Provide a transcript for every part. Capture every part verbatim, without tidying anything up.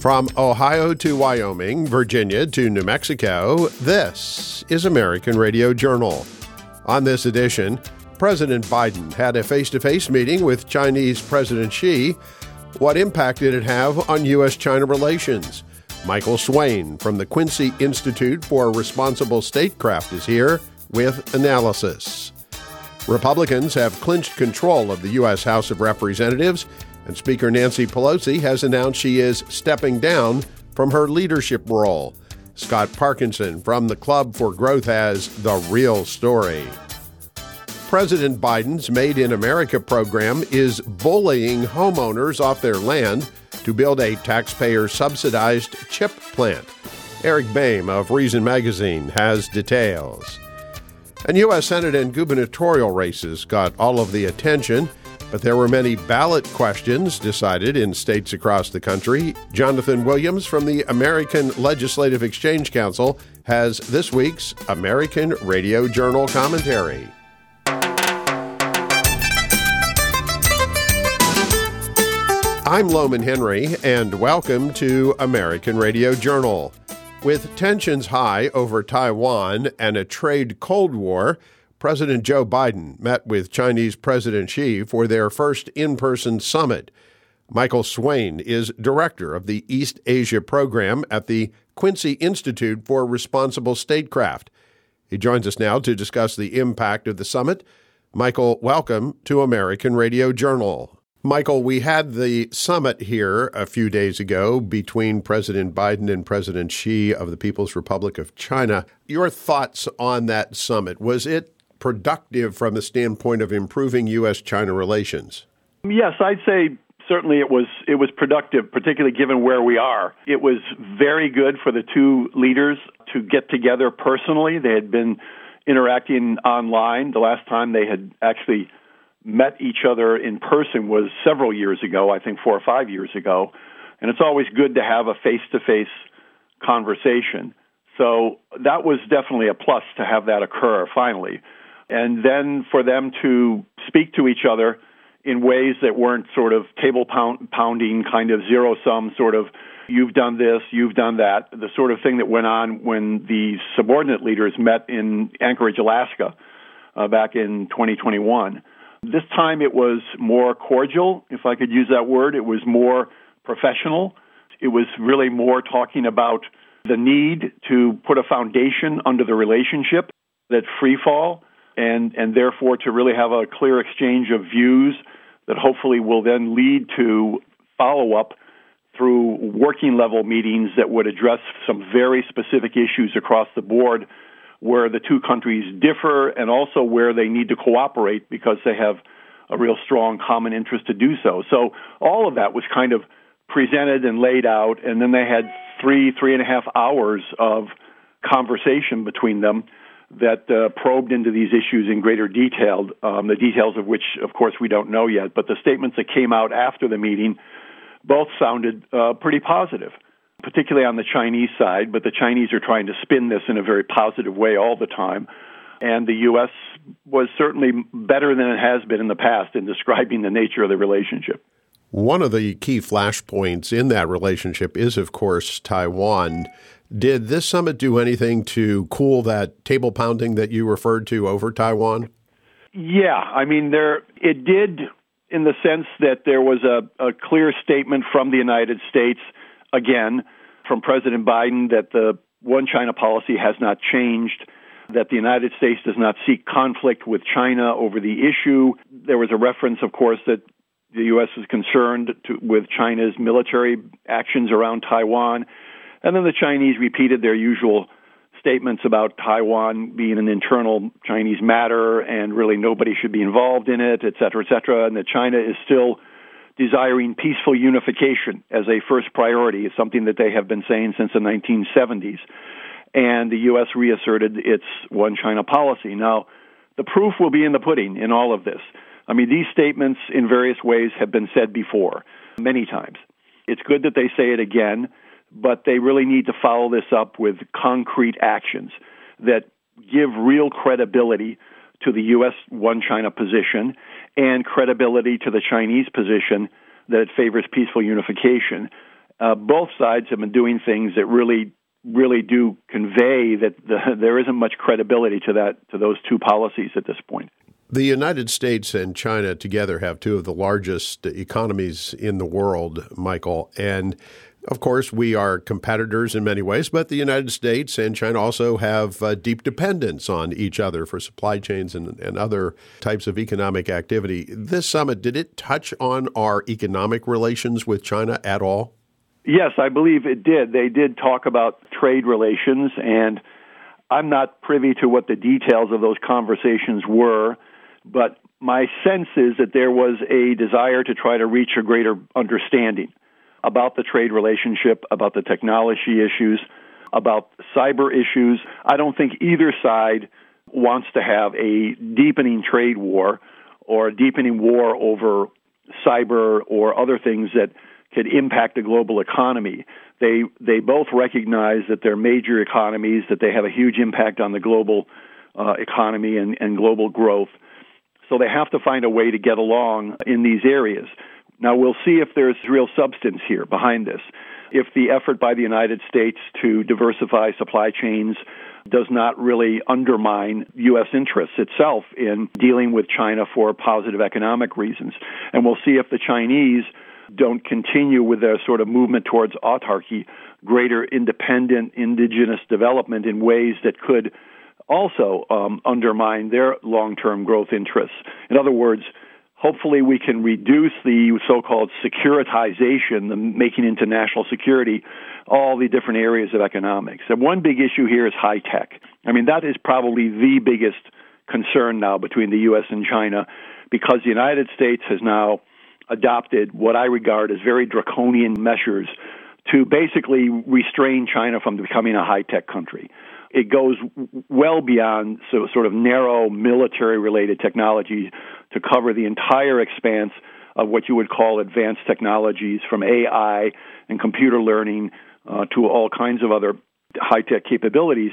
From Ohio to Wyoming, Virginia to New Mexico, this is American Radio Journal. On this edition, President Biden had a face-to-face meeting with Chinese President Xi. What impact did it have on U S China relations? Michael Swain from the Quincy Institute for Responsible Statecraft is here with analysis. Republicans have clinched control of the U S House of Representatives, and Speaker Nancy Pelosi has announced she is stepping down from her leadership role. Scott Parkinson from the Club for Growth has the real story. President Biden's Made in America program is bullying homeowners off their land to build a taxpayer-subsidized chip plant. Eric Boehm of Reason Magazine has details. And U S Senate and gubernatorial races got all of the attention, but there were many ballot questions decided in states across the country. Jonathan Williams from the American Legislative Exchange Council has this week's American Radio Journal commentary. I'm Loman Henry, and welcome to American Radio Journal. With tensions high over Taiwan and a trade Cold War, President Joe Biden met with Chinese President Xi for their first in-person summit. Michael Swain is director of the East Asia program at the Quincy Institute for Responsible Statecraft. He joins us now to discuss the impact of the summit. Michael, welcome to American Radio Journal. Michael, we had the summit here a few days ago between President Biden and President Xi of the People's Republic of China. Your thoughts on that summit? Was it productive from the standpoint of improving U S China relations? Yes, I'd say certainly it was it was productive, particularly given where we are. It was very good for the two leaders to get together personally. They had been interacting online. The last time they had actually met each other in person was several years ago, I think four or five years ago. And it's always good to have a face-to-face conversation. So that was definitely a plus to have that occur finally. And then for them to speak to each other in ways that weren't sort of table pound, pounding, kind of zero-sum sort of, you've done this, you've done that, the sort of thing that went on when the subordinate leaders met in Anchorage, Alaska, uh, back in twenty twenty-one. This time it was more cordial, if I could use that word. It was more professional. It was really more talking about the need to put a foundation under the relationship, that free fall, and, and therefore to really have a clear exchange of views that hopefully will then lead to follow-up through working-level meetings that would address some very specific issues across the board where the two countries differ and also where they need to cooperate because they have a real strong common interest to do so. So all of that was kind of presented and laid out, and then they had three, three and a half hours of conversation between them that uh, probed into these issues in greater detail, um, the details of which, of course, we don't know yet. But the statements that came out after the meeting both sounded uh, pretty positive, particularly on the Chinese side. But the Chinese are trying to spin this in a very positive way all the time. And the U S was certainly better than it has been in the past in describing the nature of the relationship. One of the key flashpoints in that relationship is, of course, Taiwan. Did this summit do anything to cool that table pounding that you referred to over Taiwan? Yeah, I mean, there it did in the sense that there was a, a clear statement from the United States, again, from President Biden, that the one China policy has not changed, that the United States does not seek conflict with China over the issue. There was a reference, of course, that the U S is concerned to, with China's military actions around Taiwan. And then the Chinese repeated their usual statements about Taiwan being an internal Chinese matter and really nobody should be involved in it, et cetera, et cetera, and that China is still desiring peaceful unification as a first priority. It's something that they have been saying since the nineteen seventies. And the U S reasserted its one China policy. Now, the proof will be in the pudding in all of this. I mean, these statements in various ways have been said before, many times. It's good that they say it again, but they really need to follow this up with concrete actions that give real credibility to the U S one China position and credibility to the Chinese position that it favors peaceful unification. uh, both sides have been doing things that really, really do convey that the, there isn't much credibility to that to those two policies at this point. The United States and China together have two of the largest economies in the world, Michael. And, of course, we are competitors in many ways, but the United States and China also have uh, deep dependence on each other for supply chains and, and other types of economic activity. This summit, did it touch on our economic relations with China at all? Yes, I believe it did. They did talk about trade relations, and I'm not privy to what the details of those conversations were. But my sense is that there was a desire to try to reach a greater understanding about the trade relationship, about the technology issues, about cyber issues. I don't think either side wants to have a deepening trade war or a deepening war over cyber or other things that could impact the global economy. They they both recognize that they're major economies, that they have a huge impact on the global uh, economy and, and global growth. So they have to find a way to get along in these areas. Now, we'll see if there's real substance here behind this. If the effort by the United States to diversify supply chains does not really undermine U S interests itself in dealing with China for positive economic reasons. And we'll see if the Chinese don't continue with their sort of movement towards autarky, greater independent indigenous development in ways that could also um, undermine their long-term growth interests. In other words, hopefully we can reduce the so-called securitization, the making into national security, all the different areas of economics. And one big issue here is high tech. I mean, that is probably the biggest concern now between the U S and China, because the United States has now adopted what I regard as very draconian measures to basically restrain China from becoming a high-tech country. It goes well beyond so, sort of narrow military-related technology to cover the entire expanse of what you would call advanced technologies, from A I and computer learning uh, to all kinds of other high-tech capabilities,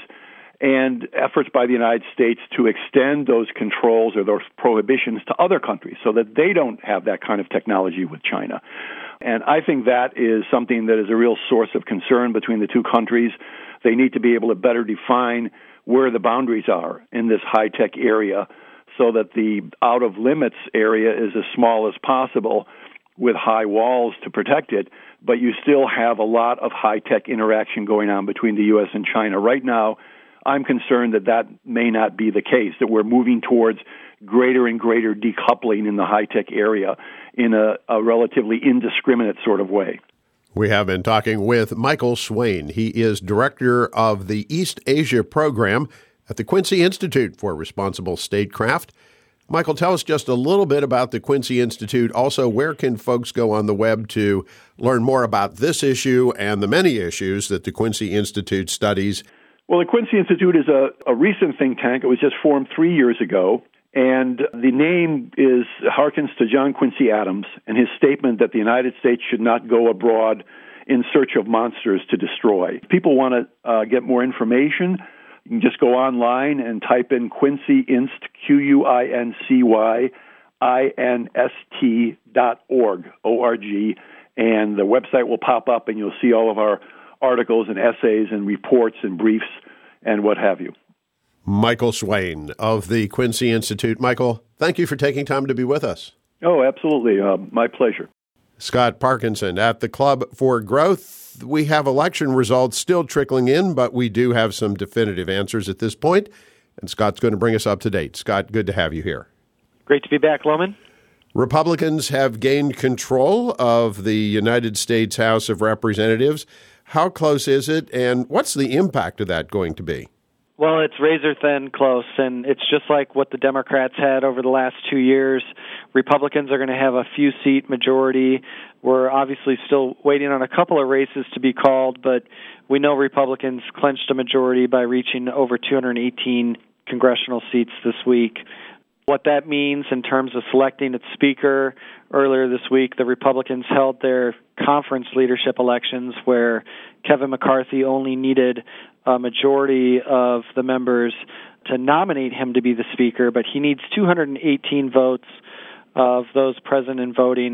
and efforts by the United States to extend those controls or those prohibitions to other countries so that they don't have that kind of technology with China. And I think that is something that is a real source of concern between the two countries. They need to be able to better define where the boundaries are in this high-tech area so that the out-of-limits area is as small as possible with high walls to protect it, but you still have a lot of high-tech interaction going on between the U S and China. Right now, I'm concerned that that may not be the case, that we're moving towards greater and greater decoupling in the high-tech area in a, a relatively indiscriminate sort of way. We have been talking with Michael Swain. He is director of the East Asia program at the Quincy Institute for Responsible Statecraft. Michael, tell us just a little bit about the Quincy Institute. Also, where can folks go on the web to learn more about this issue and the many issues that the Quincy Institute studies? Well, the Quincy Institute is a, a recent think tank. It was just formed three years ago. And the name is harkens to John Quincy Adams and his statement that the United States should not go abroad in search of monsters to destroy. If people want to uh, get more information, you can just go online and type in Quincy Inst, Q U I N C Y I N S T dot org, O R G, and the website will pop up and you'll see all of our articles and essays and reports and briefs and what have you. Michael Swain of the Quincy Institute. Michael, thank you for taking time to be with us. Oh, absolutely. Uh, my pleasure. Scott Parkinson at the Club for Growth. We have election results still trickling in, but we do have some definitive answers at this point, and Scott's going to bring us up to date. Scott, good to have you here. Great to be back, Loman. Republicans have gained control of the United States House of Representatives. How close is it, and what's the impact of that going to be? Well, it's razor-thin close, and it's just like what the Democrats had over the last two years. Republicans are going to have a few-seat majority. We're obviously still waiting on a couple of races to be called, but we know Republicans clinched a majority by reaching over two hundred eighteen congressional seats this week. What that means in terms of selecting its speaker, earlier this week, the Republicans held their conference leadership elections where Kevin McCarthy only needed a majority of the members to nominate him to be the speaker, but he needs two hundred eighteen votes of those present and voting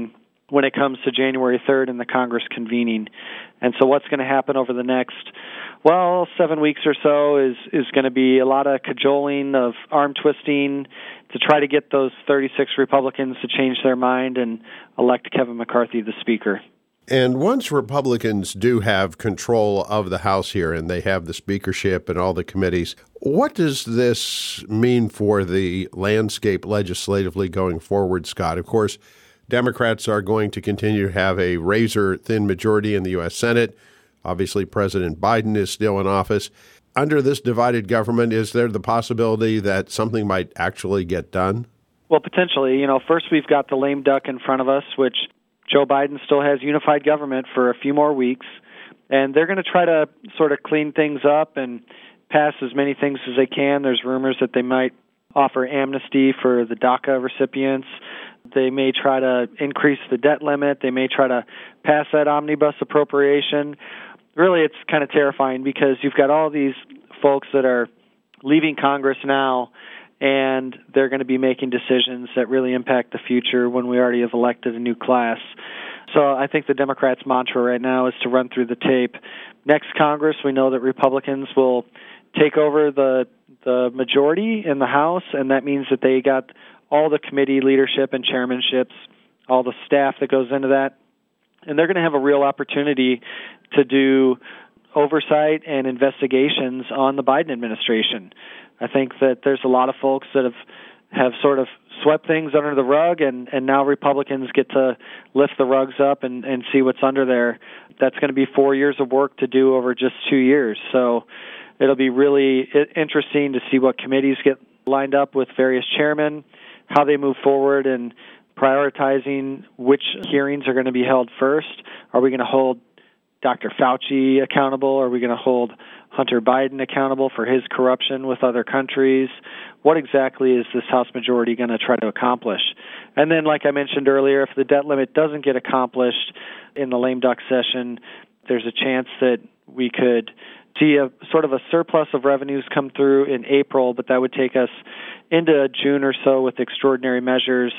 when it comes to January third and the Congress convening. And so what's going to happen over the next, well, seven weeks or so is, is going to be a lot of cajoling, of arm twisting to try to get those thirty-six Republicans to change their mind and elect Kevin McCarthy the Speaker. And once Republicans do have control of the House here and they have the speakership and all the committees, what does this mean for the landscape legislatively going forward, Scott? Of course, Democrats are going to continue to have a razor-thin majority in the U S Senate. Obviously, President Biden is still in office. Under this divided government, is there the possibility that something might actually get done? Well, potentially. You know, first we've got the lame duck in front of us, which Joe Biden still has unified government for a few more weeks, and they're going to try to sort of clean things up and pass as many things as they can. There's rumors that they might offer amnesty for the DACA recipients. They may try to increase the debt limit. They may try to pass that omnibus appropriation. Really, it's kind of terrifying because you've got all these folks that are leaving Congress now, and they're going to be making decisions that really impact the future when we already have elected a new class. So I think the Democrats' mantra right now is to run through the tape. Next Congress, we know that Republicans will take over the the majority in the House, and that means that they got all the committee leadership and chairmanships, all the staff that goes into that, and they're going to have a real opportunity to do oversight and investigations on the Biden administration. I think that there's a lot of folks that have have sort of swept things under the rug, and, and now Republicans get to lift the rugs up and, and see what's under there. That's going to be four years of work to do over just two years. So it'll be really interesting to see what committees get lined up with various chairmen, how they move forward, and prioritizing which hearings are going to be held first. Are we going to hold Doctor Fauci accountable? Are we going to hold Hunter Biden accountable for his corruption with other countries? What exactly is this House majority going to try to accomplish? And then, like I mentioned earlier, if the debt limit doesn't get accomplished in the lame duck session, there's a chance that we could see a sort of a surplus of revenues come through in April, but that would take us into June or so with extraordinary measures,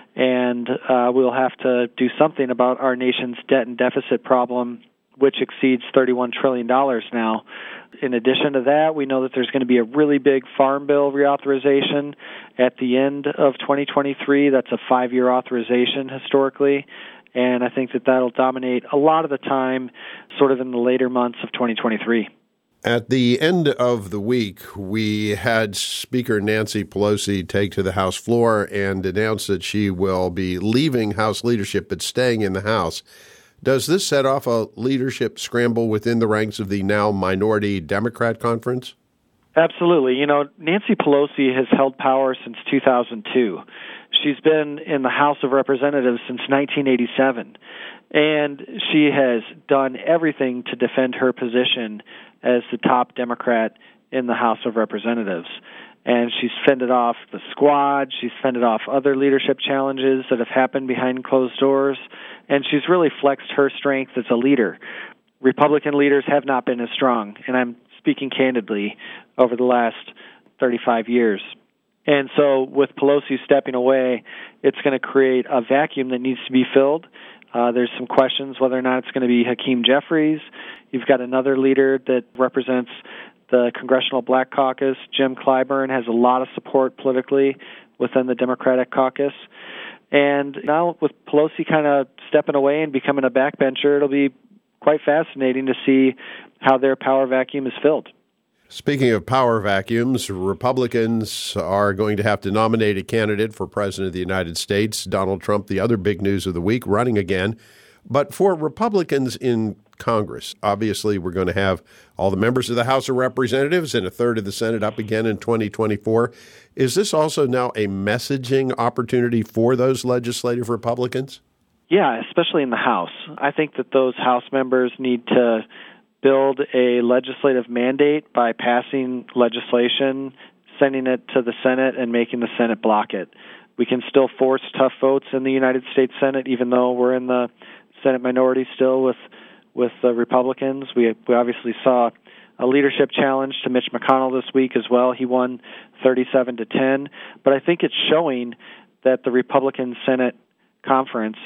and uh, we'll have to do something about our nation's debt and deficit problem, which exceeds thirty-one trillion dollars now. In addition to that, we know that there's going to be a really big farm bill reauthorization at the end of twenty twenty-three. That's a five-year authorization historically, and I think that that'll dominate a lot of the time sort of in the later months of twenty twenty-three. At the end of the week, we had Speaker Nancy Pelosi take to the House floor and announce that she will be leaving House leadership but staying in the House. Does this set off a leadership scramble within the ranks of the now minority Democrat conference? Absolutely. You know, Nancy Pelosi has held power since two thousand two. She's been in the House of Representatives since nineteen eighty-seven, and she has done everything to defend her position as the top Democrat in the House of Representatives. And she's fended off the squad, she's fended off other leadership challenges that have happened behind closed doors, and she's really flexed her strength as a leader. Republican leaders have not been as strong, and I'm speaking candidly, over the last thirty-five years. And so with Pelosi stepping away, it's going to create a vacuum that needs to be filled. Uh, there's some questions whether or not it's going to be Hakeem Jeffries. You've got another leader that represents the Congressional Black Caucus. Jim Clyburn has a lot of support politically within the Democratic caucus. And now with Pelosi kind of stepping away and becoming a backbencher, it'll be quite fascinating to see how their power vacuum is filled. Speaking of power vacuums, Republicans are going to have to nominate a candidate for President of the United States. Donald Trump, the other big news of the week, running again. But for Republicans in Congress, obviously we're going to have all the members of the House of Representatives and a third of the Senate up again in twenty twenty-four. Is this also now a messaging opportunity for those legislative Republicans? Yeah, especially in the House. I think that those House members need to build a legislative mandate by passing legislation, sending it to the Senate, and making the Senate block it. We can still force tough votes in the United States Senate, even though we're in the Senate minority still with with the Republicans. We we obviously saw a leadership challenge to Mitch McConnell this week as well. He won thirty-seven to ten. But I think it's showing that the Republican Senate conference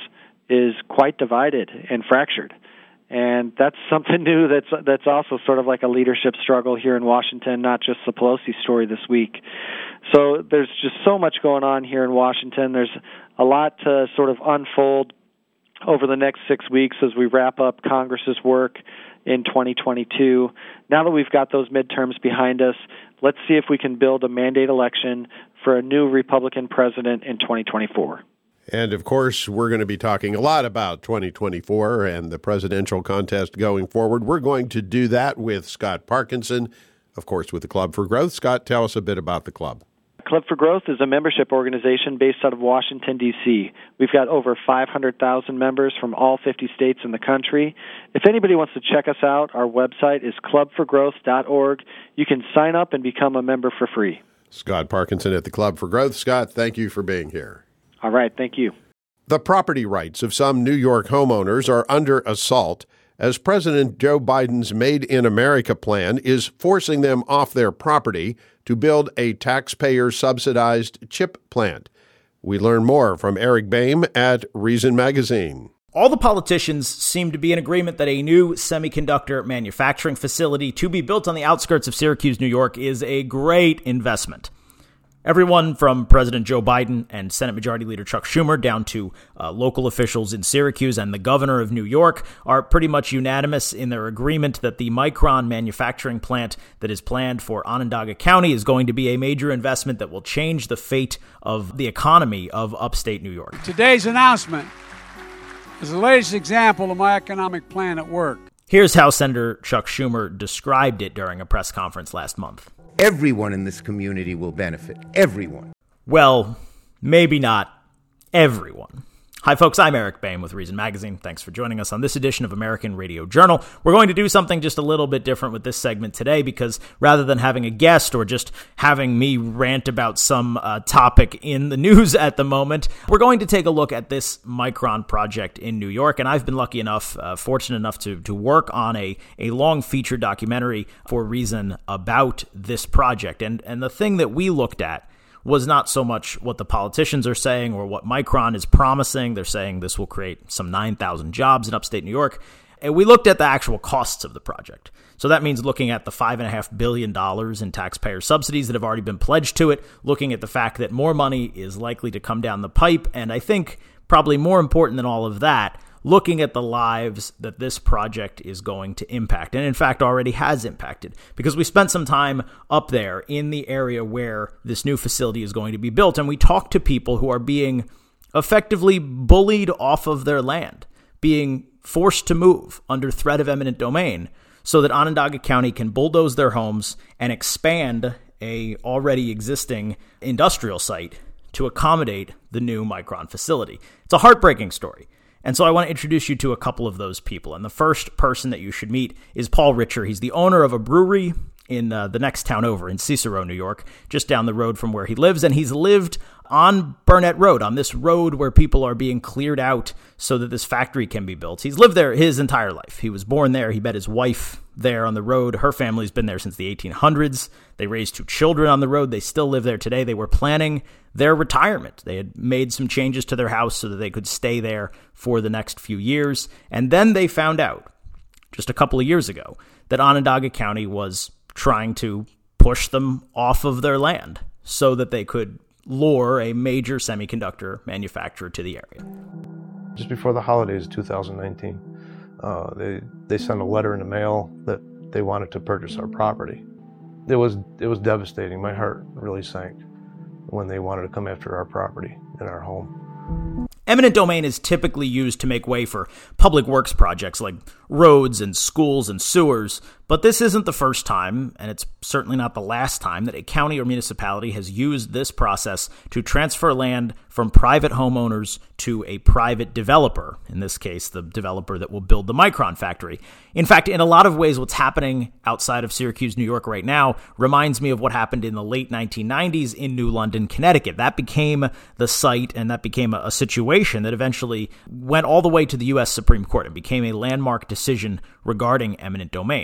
is quite divided and fractured. And that's something new that's that's also sort of like a leadership struggle here in Washington, not just the Pelosi story this week. So there's just so much going on here in Washington. There's a lot to sort of unfold over the next six weeks as we wrap up Congress's work in twenty twenty-two. Now that we've got those midterms behind us, let's see if we can build a mandate election for a new Republican president in twenty twenty-four. And, of course, we're going to be talking a lot about twenty twenty-four and the presidential contest going forward. We're going to do that with Scott Parkinson, of course, with the Club for Growth. Scott, tell us a bit about the club. Club for Growth is a membership organization based out of Washington, D C We've got over five hundred thousand members from all fifty states in the country. If anybody wants to check us out, our website is club for growth dot org. You can sign up and become a member for free. Scott Parkinson at the Club for Growth. Scott, thank you for being here. All right, thank you. The property rights of some New York homeowners are under assault as President Joe Biden's Made in America plan is forcing them off their property to build a taxpayer-subsidized chip plant. We learn more from Eric Boehm at Reason Magazine. All the politicians seem to be in agreement that a new semiconductor manufacturing facility to be built on the outskirts of Syracuse, New York, is a great investment. Everyone from President Joe Biden and Senate Majority Leader Chuck Schumer down to uh, local officials in Syracuse and the governor of New York are pretty much unanimous in their agreement that the Micron manufacturing plant that is planned for Onondaga County is going to be a major investment that will change the fate of the economy of upstate New York. Today's announcement is the latest example of my economic plan at work. Here's how Senator Chuck Schumer described it during a press conference last month. Everyone in this community will benefit. Everyone. Well, maybe not everyone. Hi, folks. I'm Eric Boehm with Reason Magazine. Thanks for joining us on this edition of American Radio Journal. We're going to do something just a little bit different with this segment today because rather than having a guest or just having me rant about some uh, topic in the news at the moment, we're going to take a look at this Micron project in New York. And I've been lucky enough, uh, fortunate enough to, to work on a, a long feature documentary for Reason about this project. And, and the thing that we looked at was not so much what the politicians are saying or what Micron is promising. They're saying this will create some nine thousand jobs in upstate New York. And we looked at the actual costs of the project. So that means looking at the five point five billion dollars in taxpayer subsidies that have already been pledged to it, looking at the fact that more money is likely to come down the pipe, and I think probably more important than all of that, looking at the lives that this project is going to impact, and in fact already has impacted, because we spent some time up there in the area where this new facility is going to be built, and we talked to people who are being effectively bullied off of their land, being forced to move under threat of eminent domain so that Onondaga County can bulldoze their homes and expand a already existing industrial site to accommodate the new Micron facility. It's a heartbreaking story. And so I want to introduce you to a couple of those people. And the first person that you should meet is Paul Richer. He's the owner of a brewery in uh, the next town over in Cicero, New York, just down the road from where he lives. And he's lived on Burnett Road, on this road where people are being cleared out so that this factory can be built. He's lived there his entire life. He was born there. He met his wife there on the road. Her family's been there since the eighteen hundreds. They raised two children on the road. They still live there today. They were planning their retirement. They had made some changes to their house so that they could stay there for the next few years. And then they found out just a couple of years ago that Onondaga County was trying to push them off of their land so that they could lure a major semiconductor manufacturer to the area. Just before the holidays of two thousand nineteen, uh, they they sent a letter in the mail that they wanted to purchase our property. It was it was devastating. My heart really sank when they wanted to come after our property and our home. Eminent domain is typically used to make way for public works projects like roads and schools and sewers, but this isn't the first time, and it's certainly not the last time, that a county or municipality has used this process to transfer land from private homeowners to a private developer, in this case, the developer that will build the Micron factory. In fact, in a lot of ways, what's happening outside of Syracuse, New York right now reminds me of what happened in the late nineteen nineties in New London, Connecticut. That became the site, and that became a, a situation that eventually went all the way to the U S Supreme Court. It became a landmark decision regarding eminent domain.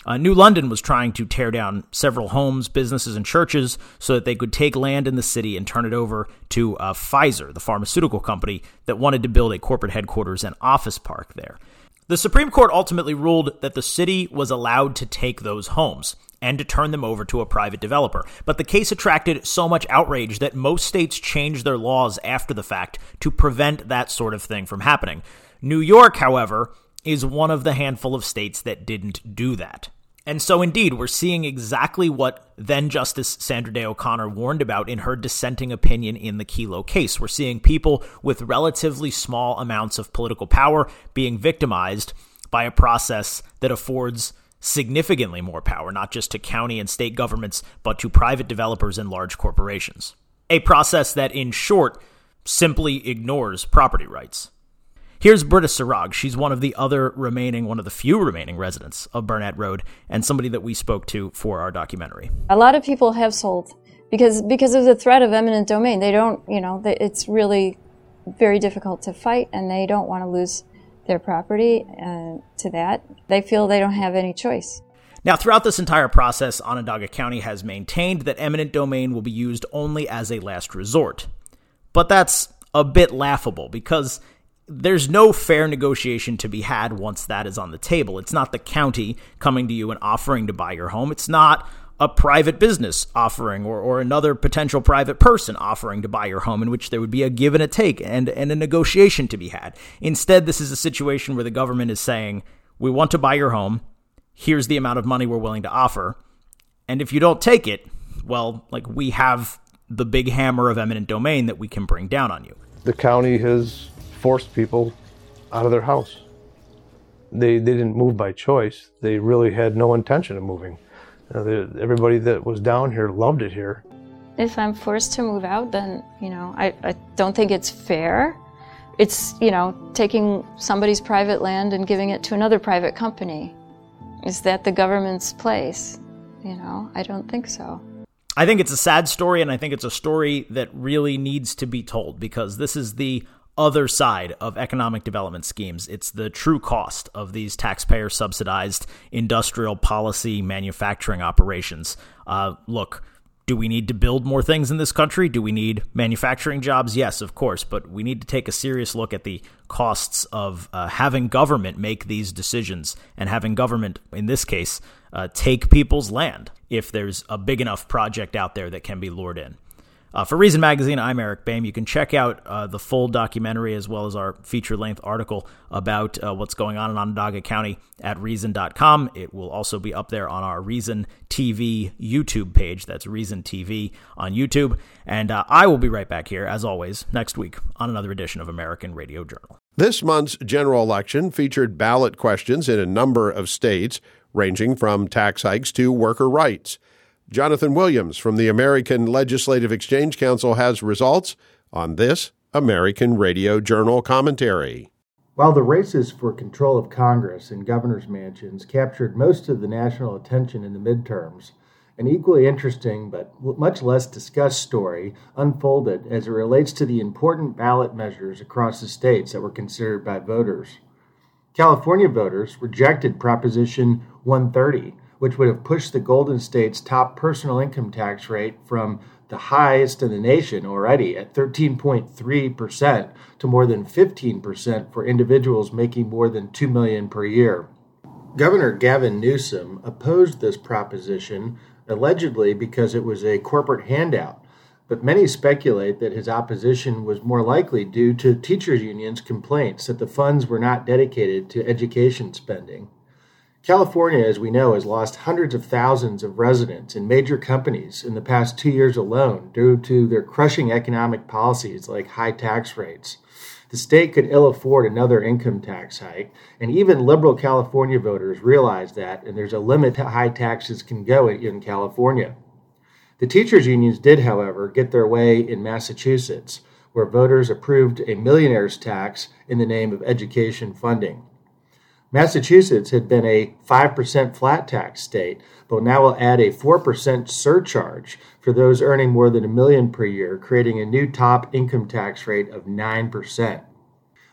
Uh, New London was trying to tear down several homes, businesses, and churches so that they could take land in the city and turn it over to uh, Pfizer, the pharmaceutical company that wanted to build a corporate headquarters and office park there. The Supreme Court ultimately ruled that the city was allowed to take those homes and to turn them over to a private developer. But the case attracted so much outrage that most states changed their laws after the fact to prevent that sort of thing from happening. New York, however, is one of the handful of states that didn't do that. And so indeed, we're seeing exactly what then Justice Sandra Day O'Connor warned about in her dissenting opinion in the Kelo case. We're seeing people with relatively small amounts of political power being victimized by a process that affords significantly more power, not just to county and state governments, but to private developers and large corporations. A process that, in short, simply ignores property rights. Here's Britta Sarag. She's one of the other remaining, one of the few remaining residents of Burnett Road, and somebody that we spoke to for our documentary. A lot of people have sold because because of the threat of eminent domain. They don't, you know, it's really very difficult to fight, and they don't want to lose their property uh, to that. They feel they don't have any choice. Now, throughout this entire process, Onondaga County has maintained that eminent domain will be used only as a last resort. But that's a bit laughable because there's no fair negotiation to be had once that is on the table. It's not the county coming to you and offering to buy your home. It's not a private business offering or, or another potential private person offering to buy your home in which there would be a give and a take and, and a negotiation to be had. Instead, this is a situation where the government is saying, we want to buy your home. Here's the amount of money we're willing to offer. And if you don't take it, well, like we have the big hammer of eminent domain that we can bring down on you. The county has forced people out of their house. They they didn't move by choice. They really had no intention of moving. Uh, they, everybody that was down here loved it here. If I'm forced to move out, then, you know, I, I don't think it's fair. It's, you know, taking somebody's private land and giving it to another private company. Is that the government's place? You know, I don't think so. I think it's a sad story, and I think it's a story that really needs to be told because this is the other side of economic development schemes. It's the true cost of these taxpayer-subsidized industrial policy manufacturing operations. Uh, look, do we need to build more things in this country? Do we need manufacturing jobs? Yes, of course, but we need to take a serious look at the costs of uh, having government make these decisions and having government, in this case, uh, take people's land if there's a big enough project out there that can be lured in. Uh, for Reason Magazine, I'm Eric Boehm. You can check out uh, the full documentary as well as our feature-length article about uh, what's going on in Onondaga County at reason dot com. It will also be up there on our Reason T V YouTube page. That's Reason T V on YouTube. And uh, I will be right back here, as always, next week on another edition of American Radio Journal. This month's general election featured ballot questions in a number of states, ranging from tax hikes to worker rights. Jonathan Williams from the American Legislative Exchange Council has results on this American Radio Journal commentary. While the races for control of Congress and governor's mansions captured most of the national attention in the midterms, an equally interesting but much less discussed story unfolded as it relates to the important ballot measures across the states that were considered by voters. California voters rejected Proposition one thirty, which would have pushed the Golden State's top personal income tax rate from the highest in the nation already at thirteen point three percent to more than fifteen percent for individuals making more than two million dollars per year. Governor Gavin Newsom opposed this proposition allegedly because it was a corporate handout, but many speculate that his opposition was more likely due to teachers' unions' complaints that the funds were not dedicated to education spending. California, as we know, has lost hundreds of thousands of residents and major companies in the past two years alone due to their crushing economic policies like high tax rates. The state could ill afford another income tax hike, and even liberal California voters realize that, and there's a limit to how high taxes can go in California. The teachers' unions did, however, get their way in Massachusetts, where voters approved a millionaire's tax in the name of education funding. Massachusetts had been a five percent flat tax state, but now will add a four percent surcharge for those earning more than a million per year, creating a new top income tax rate of nine percent.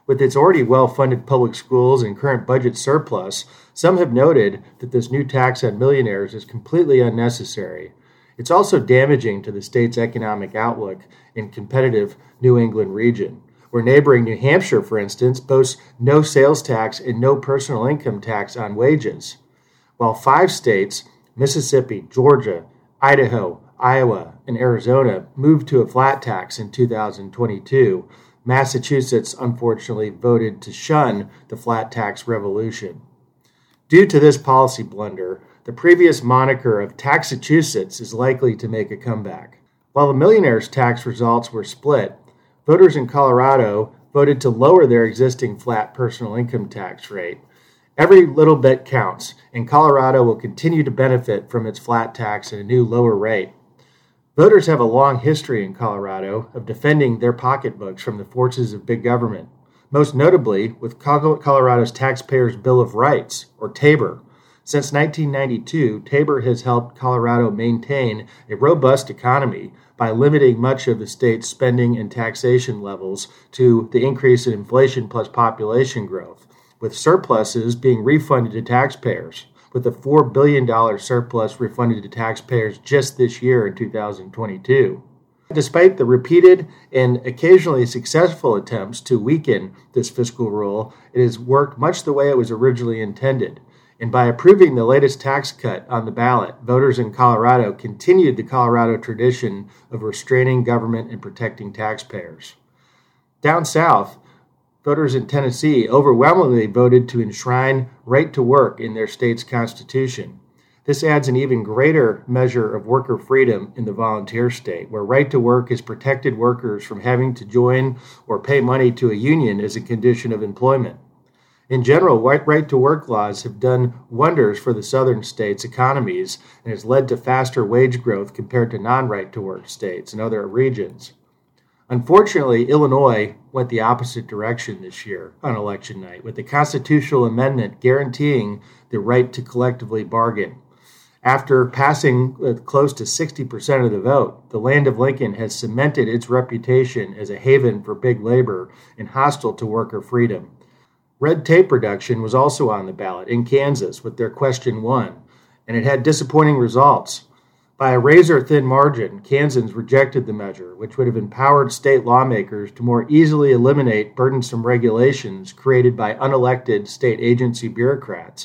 With its already well-funded public schools and current budget surplus, some have noted that this new tax on millionaires is completely unnecessary. It's also damaging to the state's economic outlook in competitive New England region, where neighboring New Hampshire, for instance, boasts no sales tax and no personal income tax on wages, while five states, Mississippi, Georgia, Idaho, Iowa, and Arizona, moved to a flat tax in two thousand twenty-two. Massachusetts, unfortunately, voted to shun the flat tax revolution. Due to this policy blunder, the previous moniker of Taxachusetts is likely to make a comeback. While the millionaires' tax results were split, voters in Colorado voted to lower their existing flat personal income tax rate. Every little bit counts, and Colorado will continue to benefit from its flat tax at a new lower rate. Voters have a long history in Colorado of defending their pocketbooks from the forces of big government, most notably with Colorado's Taxpayers' Bill of Rights, or TABOR. Since nineteen ninety-two, TABOR has helped Colorado maintain a robust economy by limiting much of the state's spending and taxation levels to the increase in inflation plus population growth, with surpluses being refunded to taxpayers, with a four billion dollars surplus refunded to taxpayers just this year in two thousand twenty-two. Despite the repeated and occasionally successful attempts to weaken this fiscal rule, it has worked much the way it was originally intended. And by approving the latest tax cut on the ballot, voters in Colorado continued the Colorado tradition of restraining government and protecting taxpayers. Down south, voters in Tennessee overwhelmingly voted to enshrine right to work in their state's constitution. This adds an even greater measure of worker freedom in the volunteer state, where right to work has protected workers from having to join or pay money to a union as a condition of employment. In general, right-to-work laws have done wonders for the southern states' economies and has led to faster wage growth compared to non-right-to-work states and other regions. Unfortunately, Illinois went the opposite direction this year on election night, with the constitutional amendment guaranteeing the right to collectively bargain. After passing close to sixty percent of the vote, the land of Lincoln has cemented its reputation as a haven for big labor and hostile to worker freedom. Red tape reduction was also on the ballot in Kansas with their question one, and it had disappointing results. By a razor-thin margin, Kansans rejected the measure, which would have empowered state lawmakers to more easily eliminate burdensome regulations created by unelected state agency bureaucrats.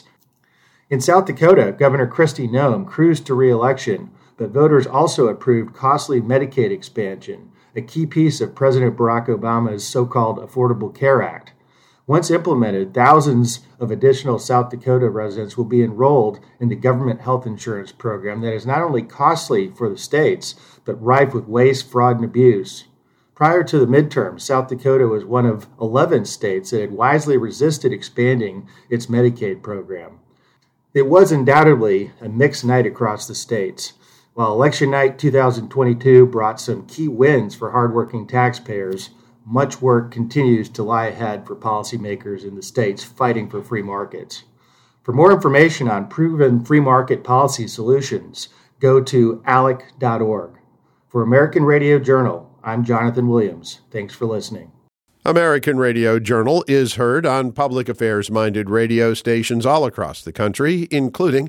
In South Dakota, Governor Kristi Noem cruised to re-election, but voters also approved costly Medicaid expansion, a key piece of President Barack Obama's so-called Affordable Care Act. Once implemented, thousands of additional South Dakota residents will be enrolled in the government health insurance program that is not only costly for the states, but rife with waste, fraud, and abuse. Prior to the midterm, South Dakota was one of eleven states that had wisely resisted expanding its Medicaid program. It was undoubtedly a mixed night across the states. While election night two thousand twenty-two brought some key wins for hardworking taxpayers, much work continues to lie ahead for policymakers in the states fighting for free markets. For more information on proven free market policy solutions, go to A L E C dot org. For American Radio Journal, I'm Jonathan Williams. Thanks for listening. American Radio Journal is heard on public affairs-minded radio stations all across the country, including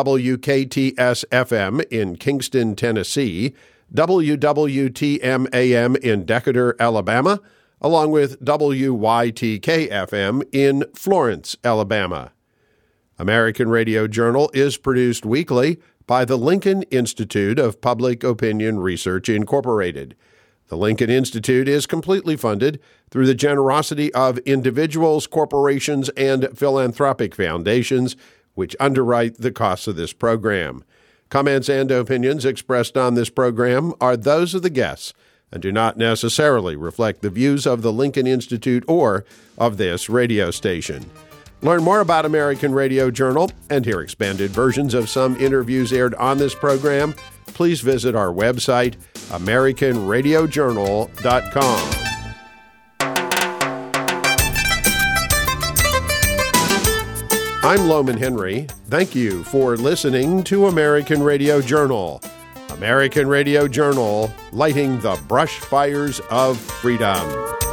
W K T S F M in Kingston, Tennessee, W W T M A M in Decatur, Alabama, along with W Y T K F M in Florence, Alabama. American Radio Journal is produced weekly by the Lincoln Institute of Public Opinion Research, Incorporated. The Lincoln Institute is completely funded through the generosity of individuals, corporations, and philanthropic foundations, which underwrite the costs of this program. Comments and opinions expressed on this program are those of the guests and do not necessarily reflect the views of the Lincoln Institute or of this radio station. Learn more about American Radio Journal and hear expanded versions of some interviews aired on this program. Please visit our website, American Radio Journal dot com. I'm Loman Henry. Thank you for listening to American Radio Journal. American Radio Journal, lighting the brush fires of freedom.